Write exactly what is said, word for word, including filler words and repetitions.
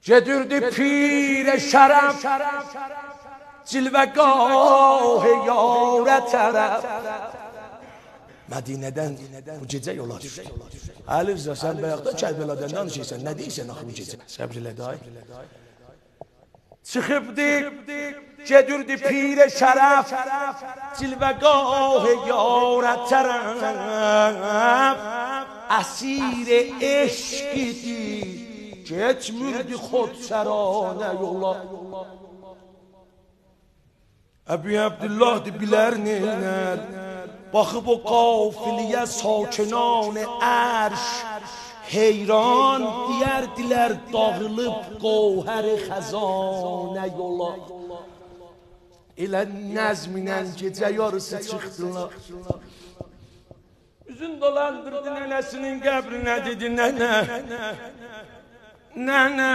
Gedirdi pir şərəf cilvəgah yarə tərəf. Mədinədən bu gecə yola düşdü. Əli Rıza, sən bayaqda Kərbəladan danışırsan, nə deyirsən axı bu gecə? Səbr elə day. Çıxıbdı, gedirdi pir şərəf cilvəgah yarə tərəf. Əsir eşq idi, geçmirdi xodşəranə yola. Əbi Abdullah bilər neynər, baxıb o qafiliyə sakinان ərş heyran deyərdilər dağılıb qovhər xəzanə yola. Elə nəzminən gecə yarısı çıxdılar. Üzün dolandırdı nənəsinin qəbrinə, dedi nənə, nənə.